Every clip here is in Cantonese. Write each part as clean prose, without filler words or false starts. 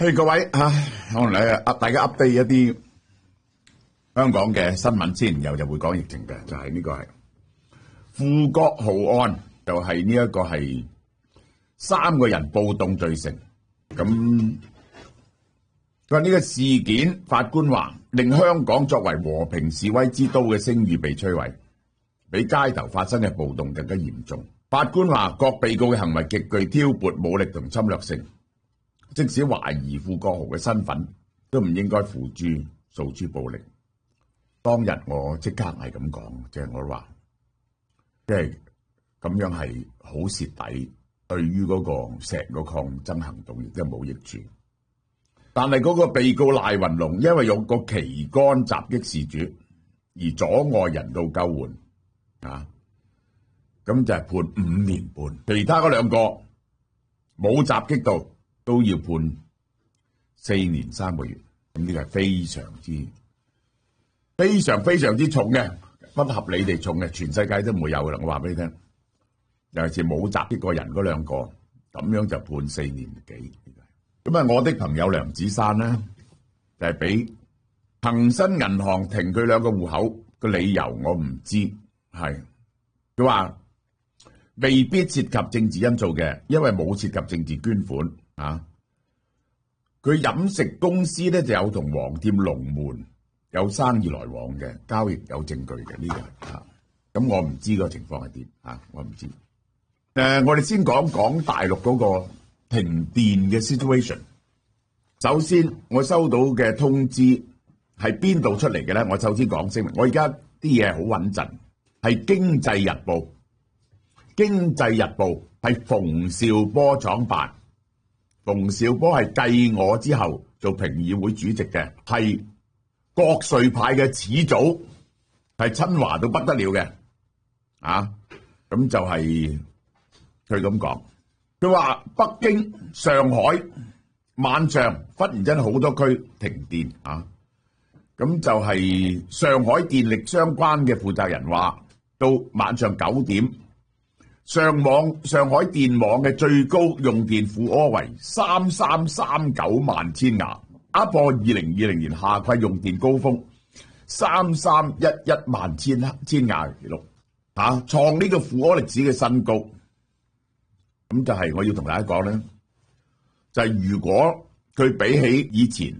各位可能大家 update 一啲香港嘅新聞先，然後就會講疫情嘅，就係呢個係富國豪案，就係呢一個係3個人暴動罪成。咁佢話呢個事件，法官話令香港作為和平示威之都嘅聲譽被摧毀，比街頭發生嘅暴動更加嚴重。法官話各被告嘅行為極具挑撥、武力同侵略性。即使懷疑富國豪嘅身份，都唔應該付諸訴諸暴力。當日我即刻係咁講，即係我話，即係咁樣係好蝕底，對於嗰個成個抗爭行動亦都冇益處。但係嗰個被告賴雲龍，因為用個旗桿襲擊事主，而阻礙人道救援，咁就係判5年半。其他嗰2個冇襲擊到，都要判4年3個月，咁呢個係非常之重嘅，不合理地重嘅，全世界都唔會有噶啦。我話俾你聽，尤其是冇襲擊過人嗰2個，咁樣就判4年幾。咁啊，我的朋友梁子珊咧，就係俾恒生銀行停佢2個戶口嘅理由，我唔知係佢話未必涉及政治因素嘅，因為冇涉及政治捐款。佢飲食公司咧就有同黃店龍門有生意來往嘅，交易有證據嘅呢個咁我唔知個情況係點我唔知。我哋先講大陸嗰個停電嘅 situation。首先，我收到嘅通知係邊度出嚟嘅咧？我首先講聲明，我而家啲嘢好穩陣，係《經濟日報》。《經濟日報》係馮紹波創辦。馮紹波係繼我之後做評議會主席嘅，係國粹派嘅始祖，係親華到不得了嘅，咁就係佢咁講。佢話北京、上海晚上忽然間好多區停電，咁就係上海電力相關嘅負責人話，到晚上9點。上海電網嘅最高用電負荷為3339萬千瓦，打破2020年夏季用電高峰3311萬千瓦記錄，創呢個負荷歷史嘅新高。咁就係我要同大家講咧，就係如果佢比起以前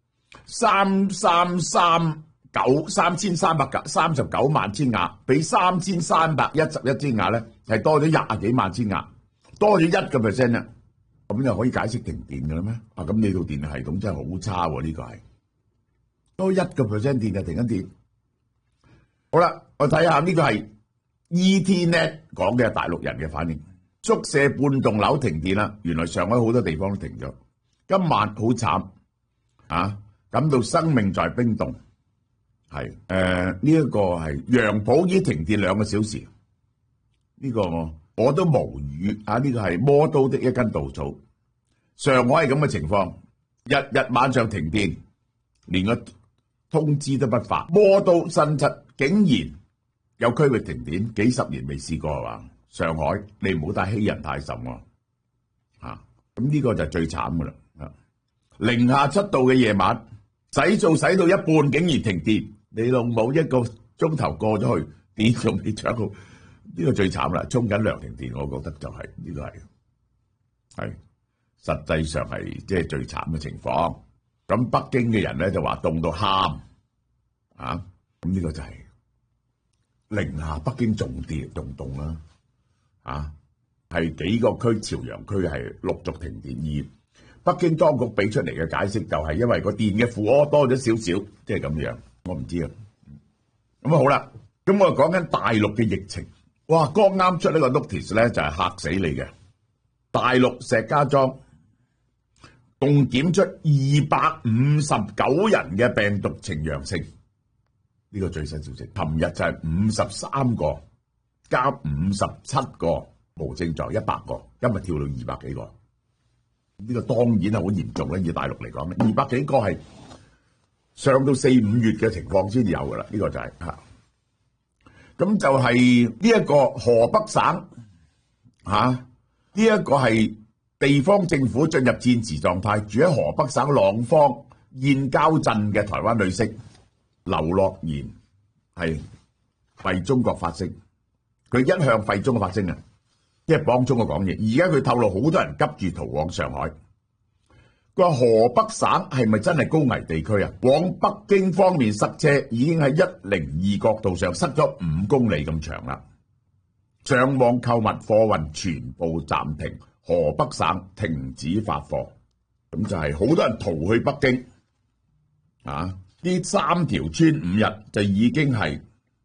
3339萬千瓦，比3311千瓦咧，係多咗20幾萬千瓦，多咗1% 啦，咁又可以解釋停電嘅啦咩？咁你套電力系統真係好差喎，呢個係多1% 電就停緊電。好啦，我睇下呢個係 ETNet 講嘅大陸人嘅反應。宿舍半棟樓停電啦，原來上海好多地方都停咗。今晚好慘感到生命在冰凍。係呢一個係楊浦已經停電2個小時，呢個我都無語呢個係魔都的一根稻草。上海係咁嘅情況，日晚上停電，連個通知都不發。魔都新七竟然有區域停電，幾十年未試過係嘛？上海你唔好太欺人太甚喎，咁呢個就係最慘噶啦。零下7度嘅夜晚，洗澡洗到一半竟然停電。你老母1個鐘頭過咗去，電仲未搶到，呢個最慘啦！沖緊涼停電，我覺得就係呢個係實際上係即係最慘嘅情況。咁北京嘅人咧就話凍到喊咁呢個就係零下北京仲凍啦係幾個區朝陽區係陸續停電，而北京當局俾出嚟嘅解釋就係因為個電嘅負荷多咗少少，即係咁樣。我唔知咁好啦。咁我講緊大陸嘅疫情，哇！剛啱出呢個 notice 咧，就係嚇死你嘅。大陸石家莊共檢出259人嘅病毒呈陽性，呢個最新消息。琴日就係53個加57個無症狀，100個，今日跳到200幾個。呢個當然係好嚴重啦，以大陸嚟講咧，200幾個係上到4、5月嘅情況先有噶啦，呢個就係咁就係呢一個河北省呢一個係地方政府進入戰時狀態，住喺河北省廊坊燕郊鎮嘅台灣女星劉諾妍係為中國發聲，佢一向為中國發聲啊，即係幫中國講嘢。而家佢透露好多人急住逃往上海。佢話河北省係咪真係高危地區啊？往北京方面塞車已經喺102國道上塞咗5公里咁長啦。上網購物貨運全部暫停，河北省停止發貨。咁就係好多人逃去北京啊！呢3條村5日就已經係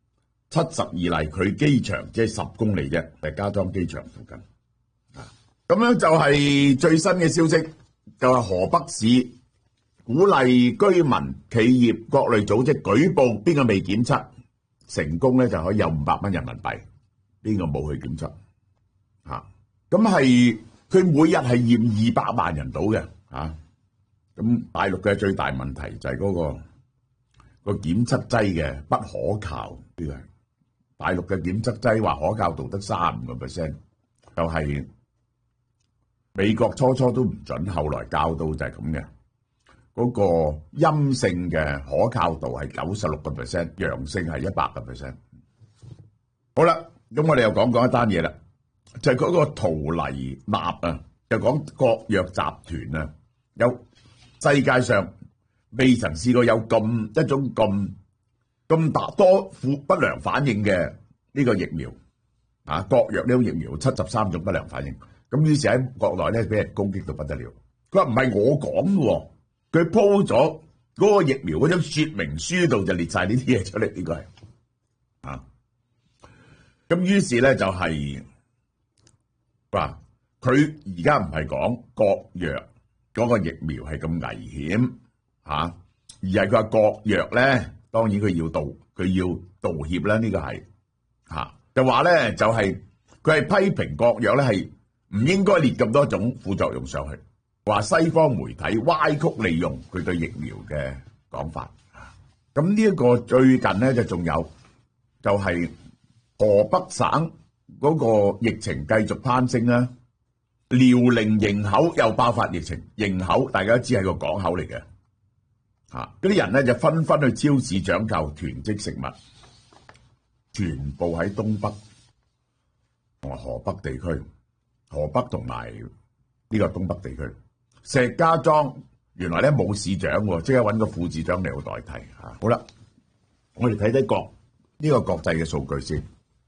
72例，距機場即係10公里啫，係家莊機場附近啊。咁樣就係最新嘅消息。就係河北市鼓勵居民、企業、各類組織舉報邊個未檢測成功咧，就可以有500蚊人民幣。邊個冇去檢測嚇？咁係佢每日係驗200萬人到嘅嚇。咁大陸嘅最大問題就係嗰個檢測劑嘅不可靠。呢個係大陸嘅檢測劑話可靠度得35%，就係。美國初都唔準，後來教到就係咁嘅。嗰個陰性嘅可靠度係96%，陽性係100%。好啦，咁我哋又講一單嘢啦，就係嗰個圖黎納啊，就講國藥集團啊，有世界上未曾試過有一種咁大多不良反應嘅呢個疫苗啊，國藥呢種疫苗73種不良反應。咁於是喺國內咧俾人攻擊到不得了。佢話唔係我講嘅，佢鋪咗嗰個疫苗嗰張說明書度就列晒呢啲嘢出嚟，呢個係啊。咁於是咧就係話佢而家唔係講國藥嗰個疫苗係咁危險嚇，而係佢話國藥咧，當然佢要道歉啦。呢個係嚇就話咧就係佢係批評國藥咧係。唔應該列咁多種副作用上去，話西方媒體歪曲利用佢對疫苗嘅講法。咁呢一個最近咧就仲有，就係河北省嗰個疫情繼續攀升啦。遼寧營口又爆發疫情，營口大家都知係個港口嚟嘅，嗰啲人咧就紛紛去超市搶購囤積食物，全部喺東北同河北地區。河北同埋呢個東北地區，石家莊原來咧冇市長喎，即刻揾個副市長嚟代替嚇。好啦，我哋睇睇呢個國際嘅數據先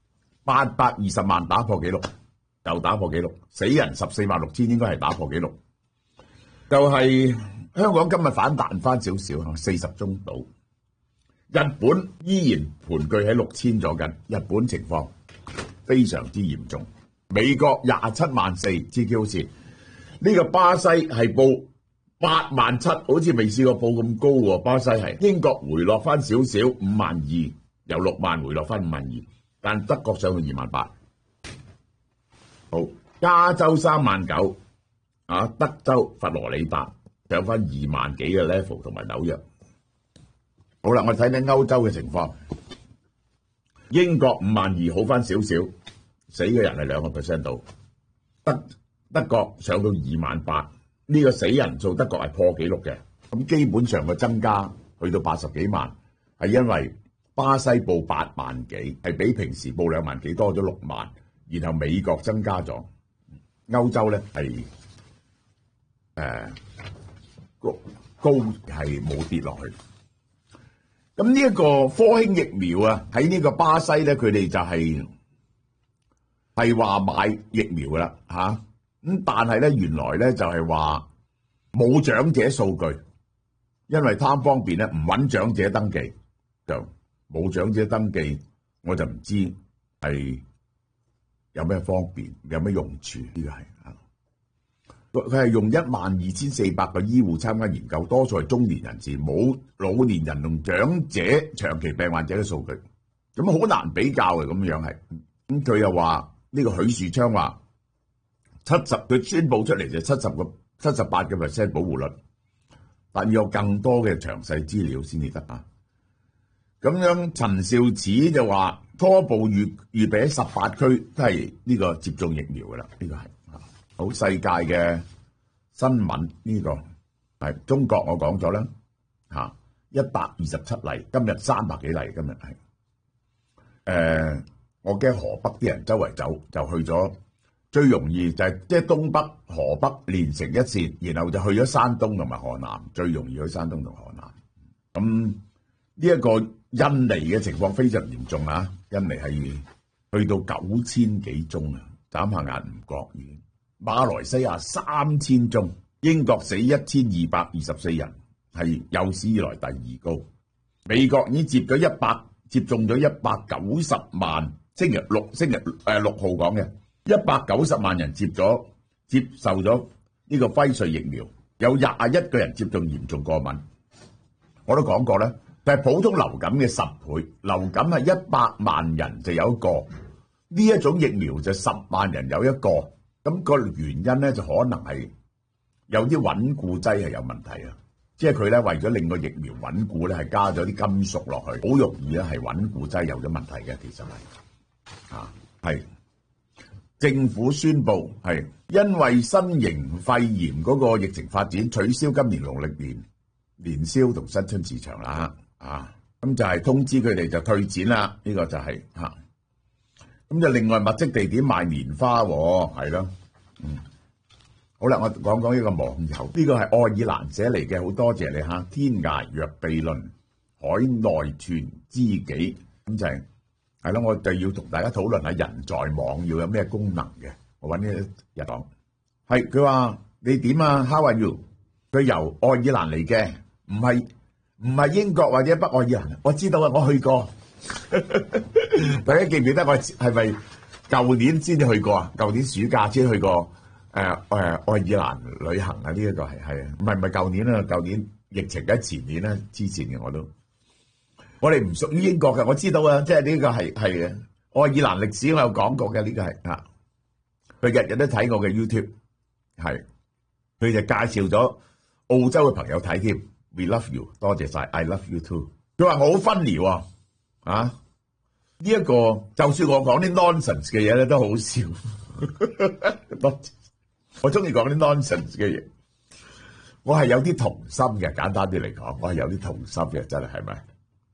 ，820萬打破紀錄，又打破紀錄，死人146000，應該係打破紀錄。就係香港今日反彈翻少少，40宗到。日本依然盤踞喺6000左近，日本情況非常之嚴重。美國274000，知幾好似？呢個巴西係報87000，好似未試過報咁高喎。巴西係英國回落翻少少，52000，由6萬回落翻52000，但德國上到28000。好，加州39000，德州佛羅里達上翻2萬幾嘅 level， 同埋紐約。好啦，我睇睇歐洲嘅情況，英國52000，好翻少少。死嘅人係2% 度，德國上到28000，呢個死人數德國係破紀錄嘅。咁基本上個增加去到80幾萬，係因為巴西報8萬幾，係比平時報2萬幾多咗6萬，然後美國增加咗，歐洲咧係高係冇跌落去。咁呢一個科興疫苗啊，喺呢個巴西咧，佢哋就係話買疫苗噶啦嚇，咁但係咧原來咧就係話冇長者數據，因為貪方便咧唔揾長者登記，就冇長者登記，我就唔知係有咩方便，有咩用處。呢個係佢係用12400個醫護參加研究，多數係中年人士，冇老年人同長者、長期病患者嘅數據，咁好難比較嘅咁樣係。咁佢又話。呢個許樹昌話佢宣佈出嚟就78% 保護率，但要有更多嘅詳細資料先至得啊。咁樣陳肇始就話初步預備喺18區都係呢個接種疫苗噶啦，呢個係好世界嘅新聞呢個係中國，我講咗啦嚇，127例，今日300幾例，今日係我驚河北啲人周圍走就去咗，最容易就係即係東北、河北連成一線，然後就去咗山東同埋河南，最容易去山東同河南。咁呢一個印尼嘅情況非常嚴重啊！印尼係去到9000幾宗啊，眨下眼唔覺已經。馬來西亞3000宗，英國死1224人，係有史以來第2高。美國已經接種咗190萬，星期六號講嘅190萬人接受咗呢個輝瑞疫苗，有21個人接種嚴重過敏。我都講過咧，但係普通流感嘅10倍，流感係100萬人就有一個，呢一種疫苗就10萬人有一個。咁個原因咧就可能係有啲穩固劑係有問題啊，即係佢咧為咗令個疫苗穩固咧，係加咗啲金屬落去，好容易咧係穩固劑有咗問題嘅。其實係政府宣布係因為新型肺炎嗰個疫情發展，取消今年農曆年年宵同新春市場啦，咁就係通知佢哋就退展啦。呢個就係咁就另外密積地點賣棉花係咯，好啦，我講講呢個網友，呢個係愛爾蘭寫嚟嘅，好多謝你嚇。天涯若比鄰，海內存知己，咁就係咯，我就要同大家討論下人在網要有咩功能嘅。我揾呢一日講，係佢話你點啊 ？How are you？佢由愛爾蘭嚟嘅，唔係英國或者北愛爾蘭。我知道啊，我去過。大家記唔記得我係咪舊年先至去過啊？舊年暑假先去過愛爾蘭旅行啊！呢一個係唔係舊年啊？舊年疫情嘅前年啦，之前嘅我哋唔屬於英國嘅，我知道啊，即係呢個係嘅。愛爾蘭歷史我有講過嘅，呢個係佢日日都睇我嘅 YouTube， 係佢就介紹咗澳洲嘅朋友睇添。We love you， 多謝晒 ，I love you too。佢話我好分離喎。呢一個就算我講啲 nonsense 嘅嘢咧，都好笑。我中意講啲 nonsense 嘅嘢，我係有啲童心嘅。簡單啲嚟講，我係有啲童心嘅，真係咪？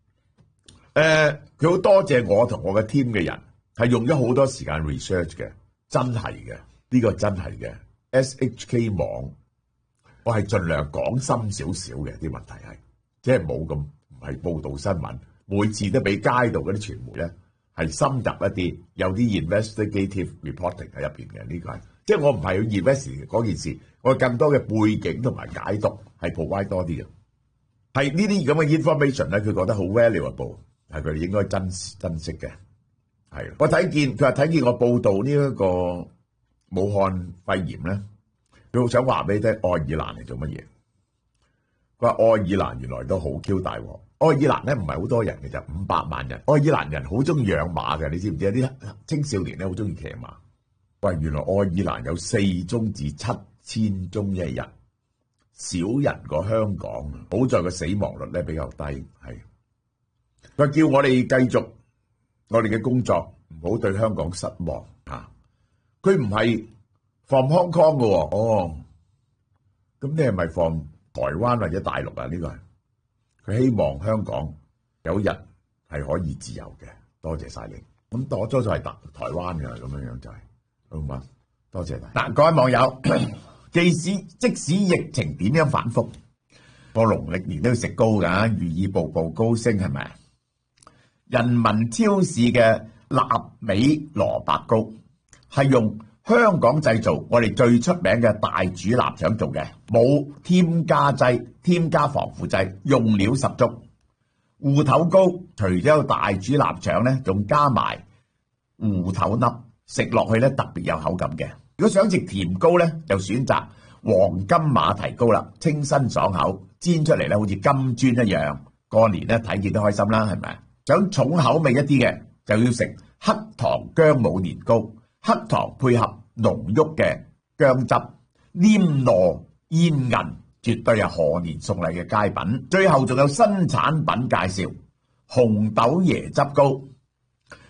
佢好多謝我同我嘅 team 嘅人，係用咗好多時間 research 嘅，真係嘅，呢個真係嘅。SHK 網，我係盡量講深少少嘅啲問題係，即係冇咁唔係報導新聞。每次都比街道嗰啲傳媒咧係深入一啲，有啲 investigative reporting 喺入邊嘅。呢個係即係我唔係去 invest 嗰件事，我更多嘅背景同埋解讀係 provide 多啲嘅。係呢啲咁嘅 information 咧，佢覺得好 valuable， 係佢哋應該珍惜嘅。係我睇見我報道呢一個武漢肺炎咧，佢好想話俾你聽，愛爾蘭嚟做乜嘢？佢話愛爾蘭原來都好 Q 大鑊。愛爾蘭咧唔係好多人嘅，就500萬人。愛爾蘭人好中意養馬嘅，你知唔知？啲青少年咧好中意騎馬。喂，原來愛爾蘭有4宗至7000宗一日，少人過香港。好在個死亡率咧比較低，係佢叫我哋繼續我哋嘅工作，唔好對香港失望啊！佢唔係 from Hong Kong 嘅喎，咁你係咪 from台灣或者大陸啊？呢個係。佢希望香港有一日係可以自由嘅，多謝晒你。咁多咗就係台灣嘅咁樣就係，好嘛？多謝你。嗱，各位網友，即使疫情點樣反覆，過農曆年都要食糕㗎，寓意步步高升係咪？人民超市嘅臘味蘿蔔糕係用香港製造，我哋最出名嘅大煮臘腸做嘅，冇添加劑、添加防腐劑，用料十足。芋頭糕除咗有大煮臘腸咧，仲加埋芋頭粒，食落去咧特別有口感嘅。如果想食甜糕咧，就選擇黃金馬蹄糕啦，清新爽口，煎出嚟咧好似金磚一樣。過年咧睇見都開心啦，係咪？想重口味一啲嘅，就要食黑糖薑母年糕。黑糖配合濃郁嘅薑汁，黏糯煙韌，絕對係賀年送禮嘅佳品。最後仲有新產品介紹，紅豆椰汁糕。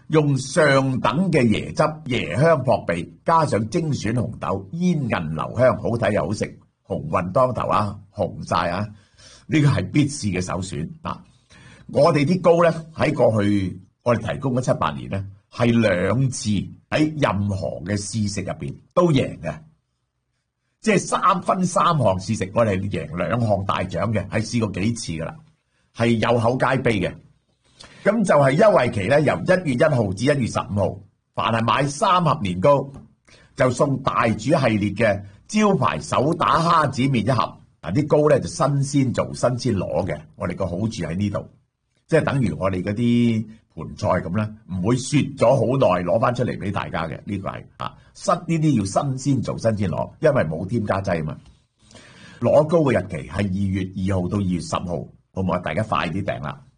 用上等嘅椰汁，椰香撲鼻，加上精選紅豆，煙韌留香，好睇又好食，鴻運當頭啊，紅晒啊！呢個係必試嘅首選啊！我哋啲糕咧喺過去我哋提供咗7-8年咧，係2次喺任何嘅試食入邊都贏嘅，即係3分3項試食，我哋贏2項大獎嘅，係試過幾次噶啦，係有口皆碑嘅。咁就係優惠期咧，由1月1號至1月15號，凡係買3盒年糕，就送大煮系列嘅招牌手打蝦子麵1盒。嗱，啲糕咧就新鮮做、新鮮攞嘅。我哋個好處喺呢度，即係等於我哋嗰啲盤菜咁咧，唔會雪咗好耐攞翻出嚟俾大家嘅。呢個係呢啲要新鮮做、新鮮攞，因為冇添加劑啊嘛。攞糕嘅日期係2月2號到2月10號，好唔好啊？大家快啲訂啦！